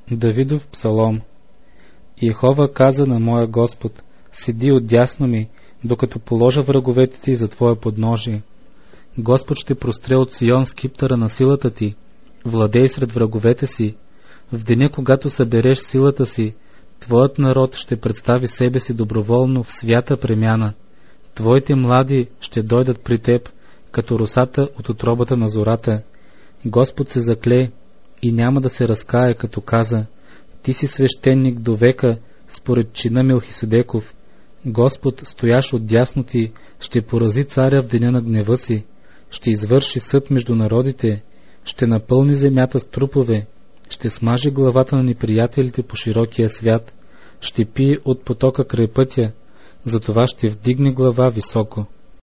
Давидов псалом. Йехова каза на моя Господ: седи отдясно ми, докато положа враговете ти за твое подножие. Господ ще простре от Сион скиптъра на силата ти, владей сред враговете си. В деня, когато събереш силата си, твоят народ ще представи себе си доброволно в свята премяна. Твоите млади ще дойдат при теб, като росата от утробата на зората. Господ се закле и няма да се разкае, като каза: ти си свещеник до века, според чина Мелхиседеков. Господ, стоящ отдясно ти, ще порази царя в деня на гнева си, ще извърши съд между народите, ще напълни земята с трупове, ще смаже главата на неприятелите по широкия свят, ще пие от потока край пътя, затова ще вдигне глава високо.